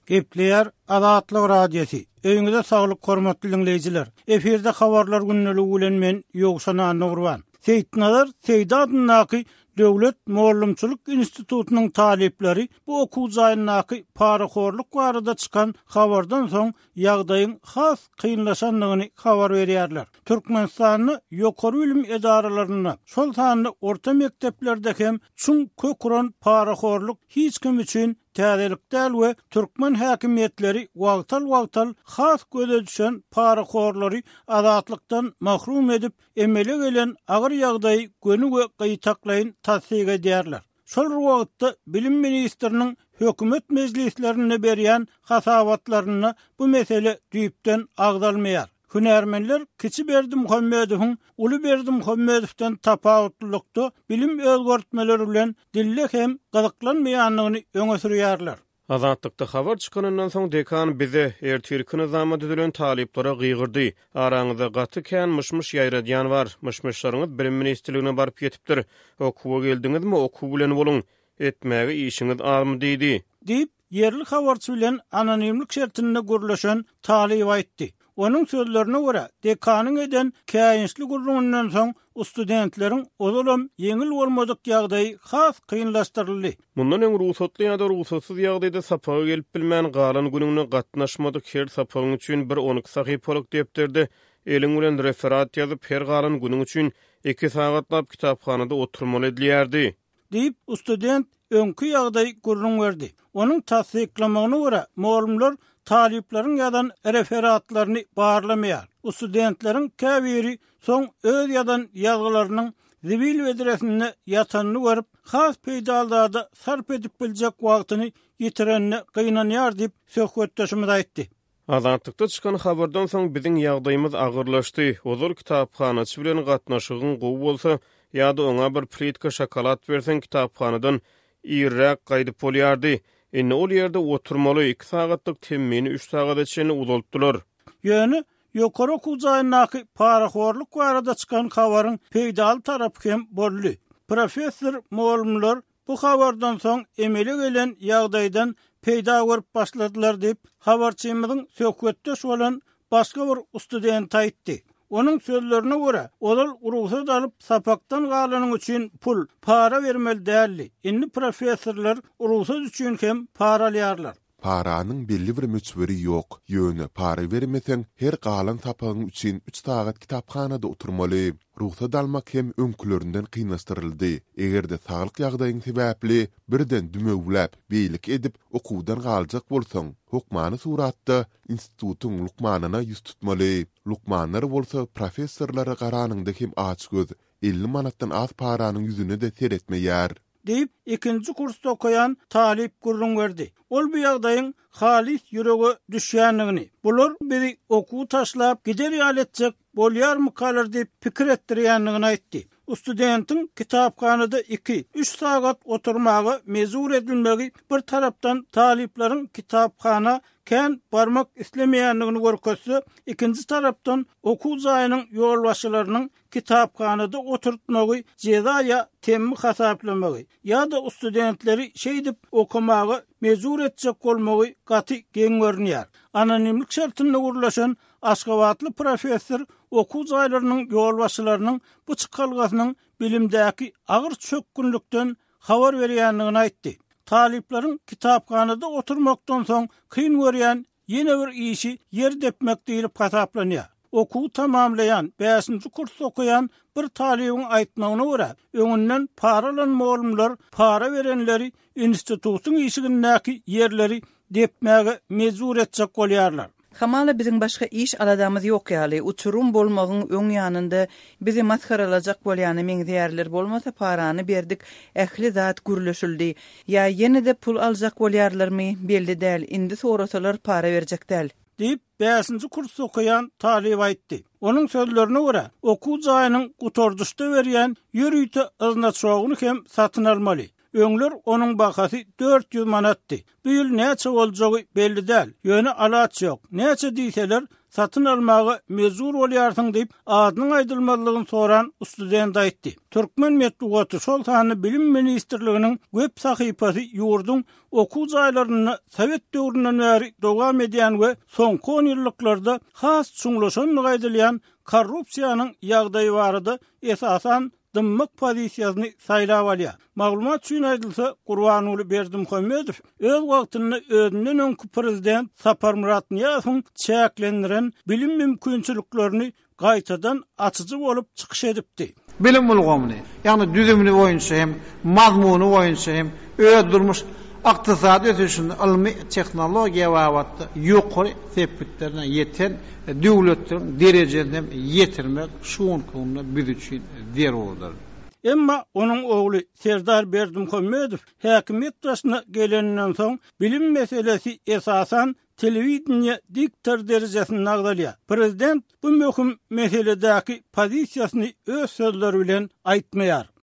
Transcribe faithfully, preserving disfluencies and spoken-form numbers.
Gepleyer Azatlyk Radiosi. Öňüňizde saglyk hormatly dinleýijiler. Eferde habarlar günneligi bilen men Ýogşan Nurwan. Seyitnalar Seydadynaky Döwlet Mollumçylyk Institutunyň talipleri bu okuw jaýynyňky paraxorluk barada çykan habardan soň ýagdaýyň has kynlaşanlygyny habar berýärler. Türkmenistanyň ýokary bilim edaralaryna, şol sanly orta mekteplerde hem çuň köküren paraxorluk hiç kim üçin täzelik däl we türkmen häkimiýetleri wagtal-wagtal has göze düşen paraxorlary azatlykdan mahrum edip emele gelen agyr ýagdaýy gönü we gytaklaýyn tasdik edýärler. Şol wagtda bilim ministriniň hökümet mejlislerine berýän hasabatlaryna bu mesele düýpden agdalmaýar. Hünärmenler Kiçi Berdi Muhammedowyň Uly Berdi Muhammedowden tapawutlykda bilim özgörtmeleri bilen dille hem gyzyklanmaýanlygyny öňe sürýärler. Azatlıkta habar çıkanından soň dekan bize ertirki nizama düzülen taliplara gıygırdy. Araňyzda gaty kän mışmış ýaýradýan bar. Mışmışlaryňyz bilim ministrligine barıp ýetipdir. Okuwa geldiňizmi, okuw bilen boluň. Etmäge işiňiz army diýdi. Diýip yerli habarçy bilen anonimlik şertinde gürleşen talip aýtdy. Onun sözlerine göre dekanyň eden käýinçli gurrundan soň studentleriň ozalam yeňil bolmadyk ýagdaýy has kynlaşdyryldy. Mundan öň ruhsatly ýa-da ruhsatsyz ýagdaýda sapaga gelip bilmän galan günüňe gatnaşmadyk her sapagyň üçin bir on iki sahypalyk depterde eliň bilen referat ýazyp her galan günüň üçin iki sagatlap kitaphanada oturmaly edilýärdi. Diýip student öňkü ýagdaýy gurrun berdi. Onuň tasdiklamagyna göre muallimler talipleriň ýadan referatlaryny barlamaýar. Studentleriň käbiri soň öz ýadan ýazgylarynyň zibil wedresine ýatanyny görüp, has peýdallarda sarp edip biljek wagtyny ýitirenine gynanýar diýip söhbetdeşimiz aýtdy. Azatlıkta çıkan habardan soň biziň ýagdaýymyz agyrlaşdy. Ozur kitapxanaçy bilen gatnaşygyň gowy bolsa, ýa-da oňa bir plitka şokolad bersen kitapxanadan ýerräk gaýdyp bolýardy. Indi ol ýerde oturmaly iki sagatlyk temmini üç sagat içinde uzaltdylar. Ýöne ýokary okuw jaýynyňky paraxorluk barada çykan habaryň peýdal tarapy hem boldy. Professor muallimler bu habardan soň emele gelen ýagdaýdan peýda görüp başladylar diýip habarçymyzyň söhbetdeş bolan başga bir student aýtdy. Onun sözlerine göre olar ruhsat alıp sapaktan galanyň üçin pul, para vermeli däldi. Indi professorlar ruhsat üçin hem paralýarlar. Paranyň belli bir müçberi ýok. Ýöne para vermesen her galan sapagyň üçin üç sagat kitaphanada oturmaly. Ruhsat almak hem öňkülerinden kynlaşdyryldy. Egerde saglyk ýagdaýyň sebäpli birden dümegläp, beýlik edip okuwdan galjak bolsaň, hukmany suratda institutuň lukmanyna ýüz tutmaly. Lukmanlar bolsa professorlara garanyňda hem açgöz, elli manatdan az paranyň ýüzüne de seretmeýär. Deyip ikinci kursda okuyan talip gurrun verdi. Ol bu ýagdaýyň halis ýürege düşýänligini, bular biri okuw taşlap gider ýaletjek bolýarmy kalar diýip pikir etdirýänligini aýtdy. Studentiň kitaphanada iki üç sagat oturmagy mezur edilmegi bir tarapdan talipleriň kitaphana kän barmak islemeýänligini görkezse, ikinji tarapdan okuw jaýynyň ýolbaşçylarynyň kitaphanada oturtmagy jeza ýa temmi hasaplamagy ýa-da studentleri şeýdip okumagy mezur etjek bolmagy gaty geň görnýär. Anonimlik şertinde gurlaşan Aşgabatly professor okuw jaýlarynyň ýolbaşçylarynyň bu çykalgasynyň bilimdäki agyr çökkünlükden habar berýänligini aýtdy. Talipleriň kitaphanada oturmakdan soň kyn görýän ýene bir işi yer depmek diýilip hasaplanýar. Okuw tamamlayan, beşinci kurs okuyan bir talibiň aýtmagyna görä, öňünden paralan muallimler para verenleri institututyň işigindäki yerleri depmäge mezur etjek bolýarlar. Hamala bizim başka iş aladamız yok ýaly. Uçurum bolmagyň öň ýanynda bizi maskaralajak bolýany meňzeýärler bolmasa parany berdik, ähli zat gürleşildi. Ya ýene-de pul aljak bolýarlarmy belli däl. Indi sorasalar para berjek däl. Diýip beşinci kurs okuyan talip aýtdy. Onun sözlerine göre okuw jaýynyň gutorduşda berýän ýürüýte aznaçogyny hem satyn almaly. Öňler onuň bahasy dört yüz manatdy. Bu ýyl näçe boljagy belli däl. Ýöne alaç ýok. Näçe diýseler satyn almagy mezur bolýarsyň diýip adynyň aýdylmalygyny soran student aýtdy. Türkmen medeniýeti şol sany bilim ministrliginiň web sahypasy ýurdun okuw jaýlaryny Sowet döwründen bäri dowam edýän we soňky on ýyllarda has çuňlaşan gaýdylýan korrupsiýanyň ýagdaýy barady esasan dymyk pozisiýasyny saýlap alýar. Maglumat üçin aýdylsa, Gurbanuly Berdimuhammedow öz wagtyny özünden öňkü prezident Sapar Murat Niýazowyň çäklendiren bilim mümkinçiliklerini gaýtadan açyjy bolup çykyş edipdi. Bilim ulgamyny, ýagny düzümini boýunça hem mazmuny boýunça hem öz durmuş iqtisad ösüşinde ilmi tehnologiýa wagtda ýokary sepetlerine ýeten döwletlerin derejelerini ýetirmek şuň konuda biz üçin zerurdur. Emma onun oğlu Serdar Berdimuhammedow häkimet başyna gelenden soň bilim meselesi esasan telewiziýa diktor derejesinde agdalýar. Prezident bu möhüm meseledäki pozisiýasyny öz sözleri bilen aýtmaýar.